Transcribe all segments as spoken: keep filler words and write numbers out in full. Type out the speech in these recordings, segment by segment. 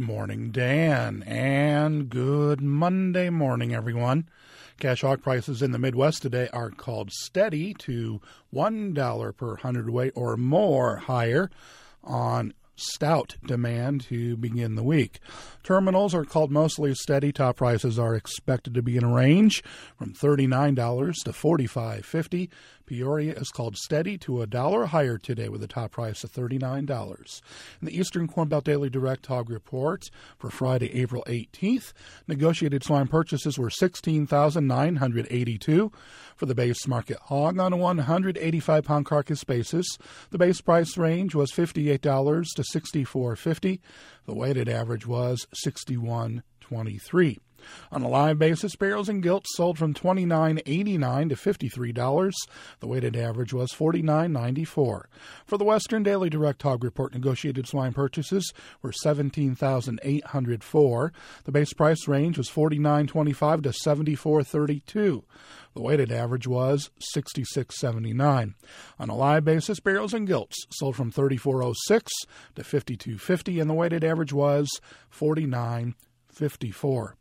morning, Dan, and good Monday morning, everyone. Cash hog prices in the Midwest today are called steady to one dollar per hundredweight or more higher on stout demand to begin the week. Terminals are called mostly steady. Top prices are expected to be in a range from thirty-nine dollars to forty-five fifty. Peoria is called steady to a dollar higher today with a top price of thirty-nine dollars. In the Eastern Corn Belt Daily Direct Hog Report for Friday, April eighteenth, negotiated swine purchases were sixteen thousand nine hundred eighty-two. For the base market hog on a one hundred eighty-five pound carcass basis, the base price range was fifty-eight dollars to sixty-four fifty. The weighted average was sixty-one twenty-three. On a live basis, barrels and gilts sold from twenty-nine eighty-nine to fifty-three dollars. The weighted average was forty-nine ninety-four. For the Western Daily Direct Hog Report, negotiated swine purchases were seventeen thousand eight hundred four. The base price range was forty-nine twenty-five to seventy-four thirty-two. The weighted average was sixty-six seventy-nine. On a live basis, barrels and gilts sold from thirty-four oh six to fifty-two fifty, and the weighted average was forty-nine fifty-four.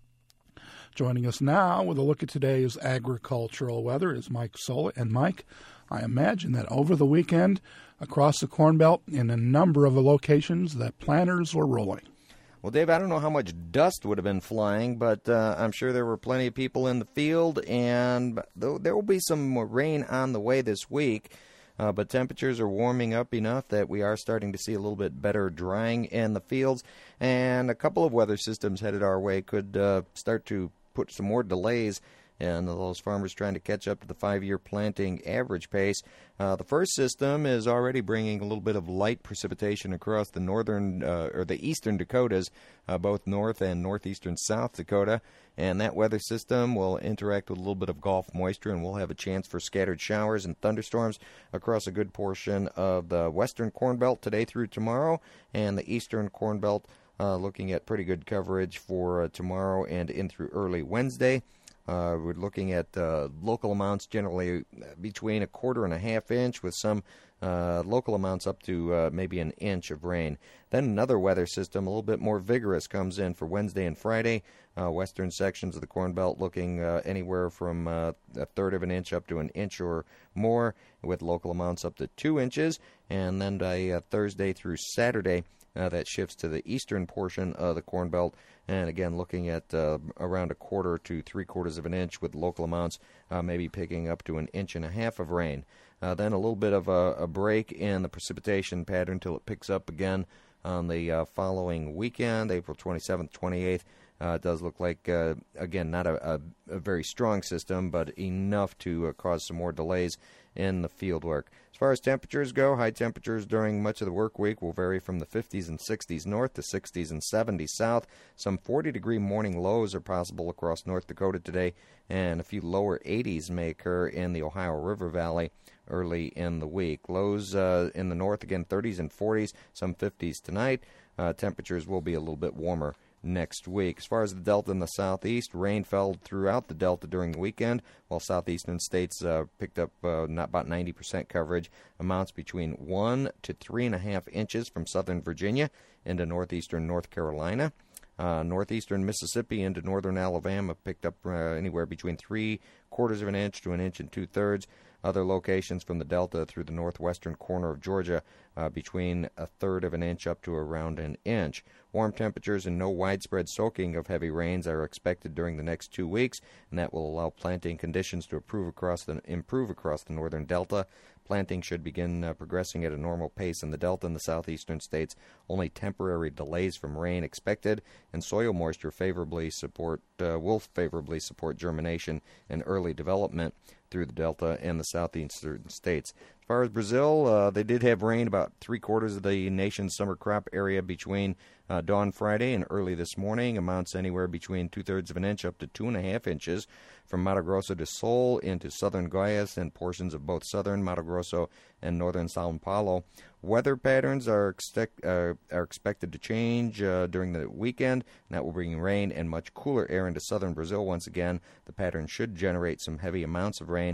Joining us now with a look at today's agricultural weather is Mike Sola. And Mike, I imagine that over the weekend, across the Corn Belt, in a number of locations, that planters were rolling. Well, Dave, I don't know how much dust would have been flying, but uh, I'm sure there were plenty of people in the field, and there will be some more rain on the way this week. Uh, but temperatures are warming up enough that we are starting to see a little bit better drying in the fields, and a couple of weather systems headed our way could uh, start to put some more delays and those farmers trying to catch up to the five-year planting average pace. Uh, the first system is already bringing a little bit of light precipitation across the northern uh, or the eastern Dakotas, uh, both north and northeastern South Dakota. And that weather system will interact with a little bit of Gulf moisture, and we'll have a chance for scattered showers and thunderstorms across a good portion of the western Corn Belt today through tomorrow, and the eastern Corn Belt uh, looking at pretty good coverage for uh, tomorrow and in through early Wednesday. Uh, we're looking at uh, local amounts generally between a quarter and a half inch, with some uh, local amounts up to uh, maybe an inch of rain. Then another weather system, a little bit more vigorous, comes in for Wednesday and Friday. Uh, western sections of the Corn Belt looking uh, anywhere from uh, a third of an inch up to an inch or more, with local amounts up to two inches. And then by uh, Thursday through Saturday, Uh, that shifts to the eastern portion of the Corn Belt, and again looking at uh, around a quarter to three quarters of an inch, with local amounts uh, maybe picking up to an inch and a half of rain. Uh, then a little bit of a, a break in the precipitation pattern until it picks up again on the uh, following weekend, April twenty-seventh, twenty-eighth. Uh, it does look like, uh, again, not a, a, a very strong system, but enough to uh, cause some more delays in the field work. As far as temperatures go, high temperatures during much of the work week will vary from the fifties and sixties north to sixties and seventies south. Some forty-degree morning lows are possible across North Dakota today, and a few lower eighties may occur in the Ohio River Valley early in the week. Lows uh, in the north, again, thirties and forties, some fifties tonight. Uh, temperatures will be a little bit warmer next week. As far as the Delta and the Southeast, rain fell throughout the Delta during the weekend, while southeastern states uh, picked up uh, not about ninety percent coverage. Amounts between one to three and a half inches from southern Virginia into northeastern North Carolina. Uh, northeastern Mississippi into northern Alabama picked up uh, anywhere between three quarters of an inch to an inch and two thirds. Other locations from the Delta through the northwestern corner of Georgia uh, between a third of an inch up to around an inch. Warm temperatures and no widespread soaking of heavy rains are expected during the next two weeks, and that will allow planting conditions to improve across the, improve across the northern Delta. Planting should begin uh, progressing at a normal pace in the Delta and the southeastern states. Only temporary delays from rain expected, and soil moisture favorably support uh, will favorably support germination and early development through the Delta and the southeastern states. As far as Brazil, uh, they did have rain about three quarters of the nation's summer crop area between uh, dawn Friday and early this morning. Amounts anywhere between two-thirds of an inch up to two and a half inches from Mato Grosso do Sul into southern Goiás and portions of both southern Mato Grosso and northern São Paulo. Weather patterns are, expect, uh, are expected to change uh, during the weekend, and that will bring rain and much cooler air into southern Brazil once again. The pattern should generate some heavy amounts of rain.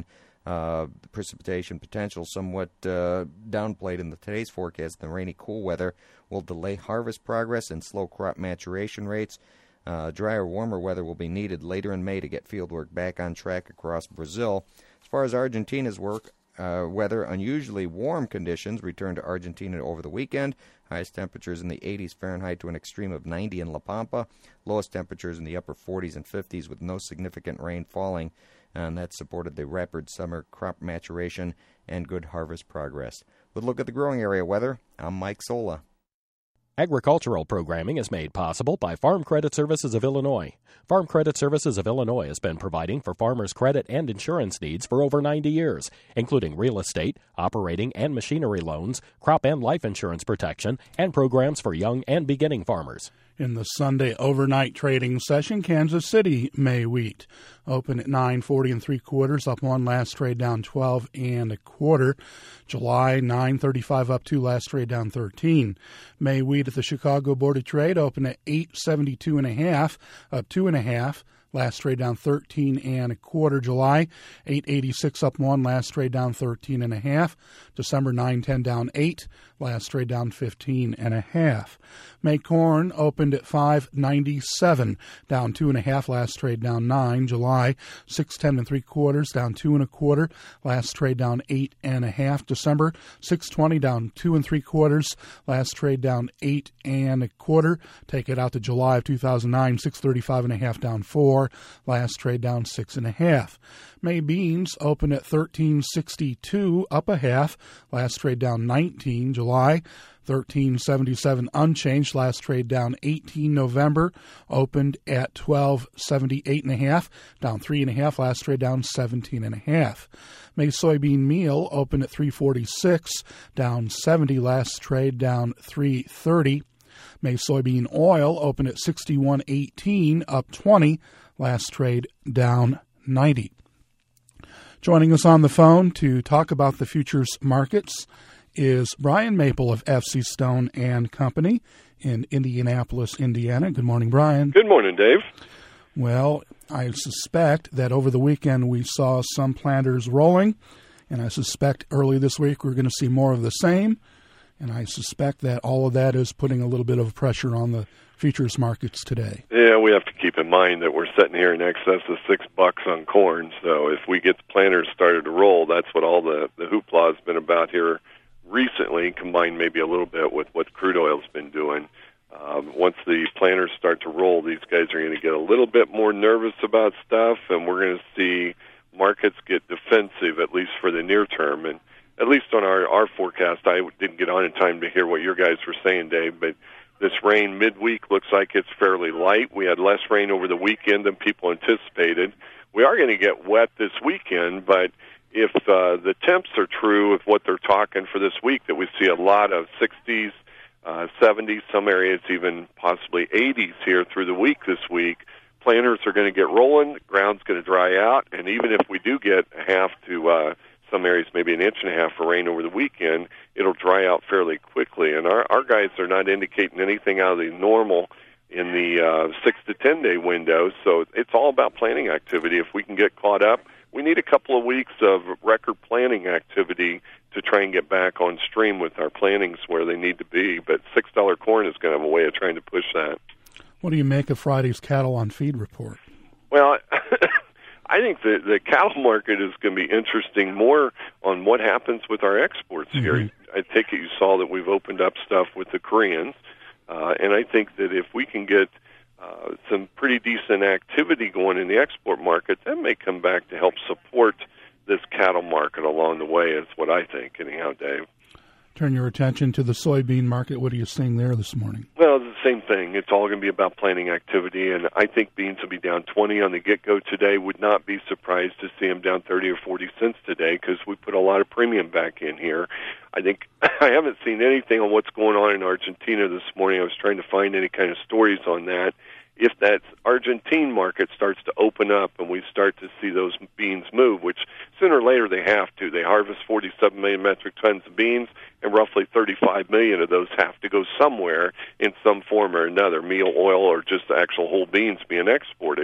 Uh, the precipitation potential somewhat uh, downplayed in the today's forecast. The rainy, cool weather will delay harvest progress and slow crop maturation rates. Uh, drier, warmer weather will be needed later in May to get fieldwork back on track across Brazil. As far as Argentina's work, uh, weather, unusually warm conditions return to Argentina over the weekend. Highest temperatures in the eighties Fahrenheit to an extreme of ninety in La Pampa. Lowest temperatures in the upper forties and fifties with no significant rain falling. And that supported the rapid summer crop maturation and good harvest progress. With a look at the growing area weather, I'm Mike Sola. Agricultural programming is made possible by Farm Credit Services of Illinois. Farm Credit Services of Illinois has been providing for farmers' credit and insurance needs for over ninety years, including real estate, operating and machinery loans, crop and life insurance protection, and programs for young and beginning farmers. In the Sunday overnight trading session, Kansas City May wheat open at nine forty and three quarters, up one, last trade down twelve and a quarter. July nine thirty-five up two, last trade down thirteen. May wheat at the Chicago Board of Trade open at eight seventy-two and a half, up two and a half. Last trade down thirteen and a quarter. July eight eighty-six up one, last trade down thirteen and a half. December nine ten down eight, last trade down fifteen and a half. May corn opened at five ninety-seven, down two and a half, last trade down nine. July six ten and three quarters, down two and a quarter, last trade down eight and a half. December six twenty down two and three quarters, last trade down eight and a quarter. Take it out to July of two thousand nine, six thirty-five and a half down four. Last trade down six and a half. May beans open at thirteen sixty-two, up a half. Last trade down nineteen. July thirteen seventy-seven unchanged. Last trade down eighteen. November opened at twelve seventy-eight and a half, down three and a half. Last trade down seventeen and a half. May soybean meal opened at three forty-six, down seventy. Last trade down three thirty. May soybean oil opened at sixty-one eighteen, up twenty. Last trade down ninety. Joining us on the phone to talk about the futures markets is Brian Maple of F C Stone and Company in Indianapolis, Indiana. Good morning, Brian. Good morning, Dave. Well, I suspect that over the weekend we saw some planters rolling, and I suspect early this week we're going to see more of the same. And I suspect that all of that is putting a little bit of pressure on the futures markets today. Yeah, we have to keep in mind that we're sitting here in excess of six bucks on corn. So if we get the planters started to roll, that's what all the, the hoopla has been about here recently, combined maybe a little bit with what crude oil's been doing. Um, once the planters start to roll, these guys are going to get a little bit more nervous about stuff, and we're going to see markets get defensive, at least for the near term. And at least on our, our forecast, I didn't get on in time to hear what your guys were saying, Dave, but this rain midweek looks like it's fairly light. We had less rain over the weekend than people anticipated. We are going to get wet this weekend, but if uh, the temps are true of what they're talking for this week, that we see a lot of sixties, uh, seventies, some areas even possibly eighties here through the week this week, planters are going to get rolling, the ground's going to dry out, and even if we do get a half to uh, some areas maybe an inch and a half of rain over the weekend, it'll dry out fairly quickly. And our, our guys are not indicating anything out of the normal in the uh, six to ten day window. So it's all about planting activity. If we can get caught up, we need a couple of weeks of record planting activity to try and get back on stream with our plantings where they need to be. But six dollar corn is going to have a way of trying to push that. What do you make of Friday's cattle on feed report? Well, I think the, the cattle market is going to be interesting more on what happens with our exports mm-hmm. here. I take it you saw that we've opened up stuff with the Koreans, uh, and I think that if we can get uh, some pretty decent activity going in the export market, that may come back to help support this cattle market along the way, is what I think, anyhow, Dave. Turn your attention to the soybean market. What are you seeing there this morning? Well, it's the same thing. It's all going to be about planting activity, and I think beans will be down twenty on the get-go today. Would not be surprised to see them down thirty or forty cents today because we put a lot of premium back in here. I think I haven't seen anything on what's going on in Argentina this morning. I was trying to find any kind of stories on that. If that Argentine market starts to open up and we start to see those beans move, which sooner or later they have to. They harvest forty-seven million metric tons of beans, and roughly thirty-five million of those have to go somewhere in some form or another, meal, oil, or just the actual whole beans being exported.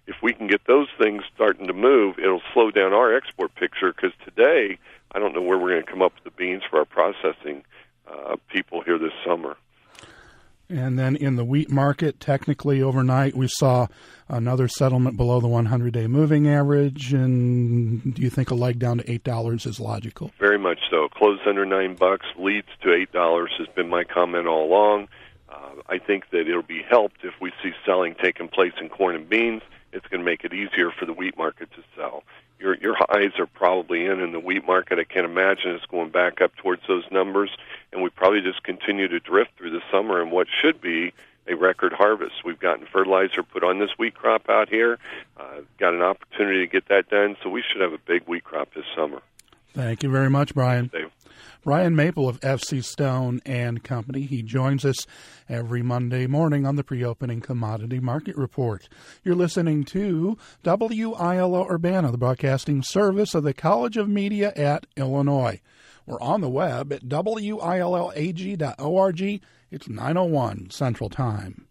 if we can get those things starting to move, it'll slow down our export picture, because today I don't know where we're going to come up with the beans for our processing uh, people here this summer. And then in the wheat market, technically overnight, we saw another settlement below the hundred-day moving average. And do you think a leg down to eight dollars is logical? Very much so. Close under nine bucks, leads to eight dollars has been my comment all along. Uh, I think that it'll be helped if we see selling taking place in corn and beans. It's going to make it easier for the wheat market to sell. Your your highs are probably in in the wheat market. I can't imagine it's going back up towards those numbers, and we probably just continue to drift through the summer in what should be a record harvest. We've gotten fertilizer put on this wheat crop out here, uh, got an opportunity to get that done, so we should have a big wheat crop this summer. Thank you very much, Brian. Dave. Brian Maple of F C Stone and Company. He joins us every Monday morning on the pre-opening commodity market report. You're listening to W I L O Urbana, the broadcasting service of the College of Media at Illinois. We're on the web at W I L L A G dot org. It's nine oh one Central Time.